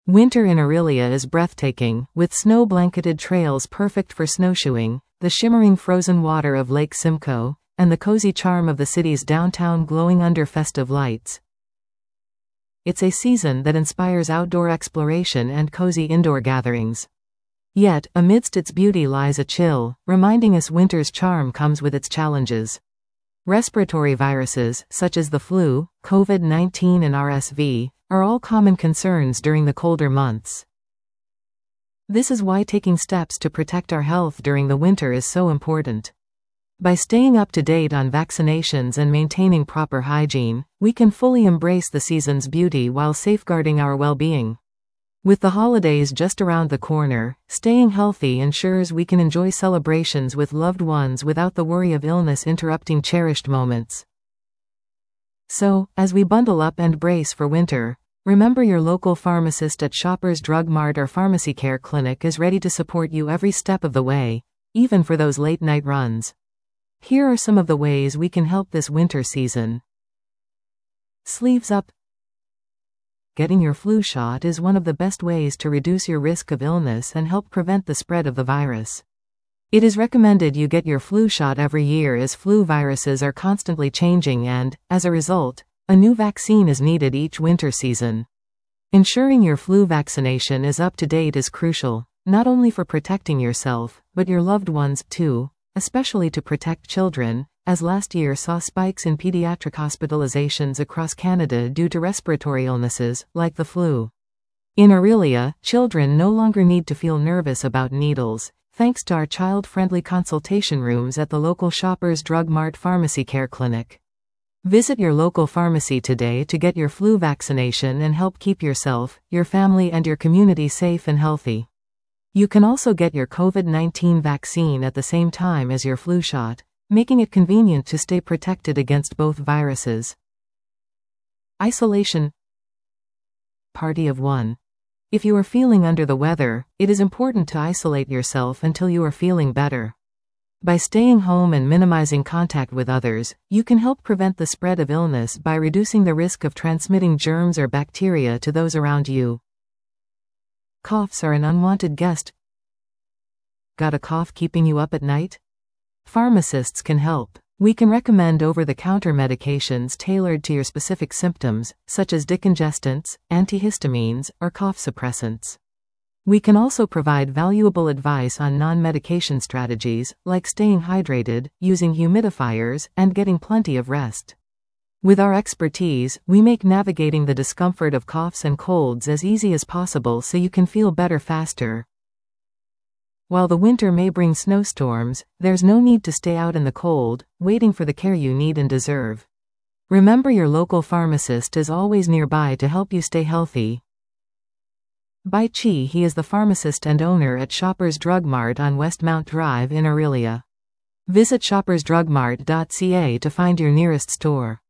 Winter in Orillia is breathtaking, with snow-blanketed trails perfect for snowshoeing, the shimmering frozen water of Lake Simcoe, and the cozy charm of the city's downtown glowing under festive lights. It's a season that inspires outdoor exploration and cozy indoor gatherings. Yet, amidst its beauty lies a chill, reminding us winter's charm comes with its challenges. Respiratory viruses, such as the flu, COVID-19 and RSV, are all common concerns during the colder months. This is why taking steps to protect our health during the winter is so important. By staying up to date on vaccinations and maintaining proper hygiene, we can fully embrace the season's beauty while safeguarding our well-being. With the holidays just around the corner, staying healthy ensures we can enjoy celebrations with loved ones without the worry of illness interrupting cherished moments. So, as we bundle up and brace for winter, remember your local pharmacist at Shoppers Drug Mart or Pharmacy Care Clinic is ready to support you every step of the way, even for those late-night runs. Here are some of the ways we can help this winter season. Sleeves up. Getting your flu shot is one of the best ways to reduce your risk of illness and help prevent the spread of the virus. It is recommended you get your flu shot every year as flu viruses are constantly changing and, as a result, a new vaccine is needed each winter season. Ensuring your flu vaccination is up to date is crucial, not only for protecting yourself, but your loved ones, too, especially to protect children, as last year saw spikes in pediatric hospitalizations across Canada due to respiratory illnesses, like the flu. In Orillia, children no longer need to feel nervous about needles, thanks to our child-friendly consultation rooms at the local Shoppers Drug Mart Pharmacy Care Clinic. Visit your local pharmacy today to get your flu vaccination and help keep yourself, your family and your community safe and healthy. You can also get your COVID-19 vaccine at the same time as your flu shot, making it convenient to stay protected against both viruses. Isolation. Party of one. If you are feeling under the weather, it is important to isolate yourself until you are feeling better. By staying home and minimizing contact with others, you can help prevent the spread of illness by reducing the risk of transmitting germs or bacteria to those around you. Coughs are an unwanted guest. Got a cough keeping you up at night? Pharmacists can help. We can recommend over-the-counter medications tailored to your specific symptoms, such as decongestants, antihistamines, or cough suppressants. We can also provide valuable advice on non-medication strategies, like staying hydrated, using humidifiers, and getting plenty of rest. With our expertise, we make navigating the discomfort of coughs and colds as easy as possible so you can feel better faster. While the winter may bring snowstorms, there's no need to stay out in the cold, waiting for the care you need and deserve. Remember your local pharmacist is always nearby to help you stay healthy. By Chi, he is the pharmacist and owner at Shoppers Drug Mart on Westmount Drive in Orillia. Visit shoppersdrugmart.ca to find your nearest store.